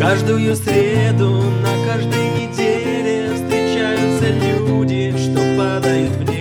Каждую среду на каждой неделе встречаются люди, что падают в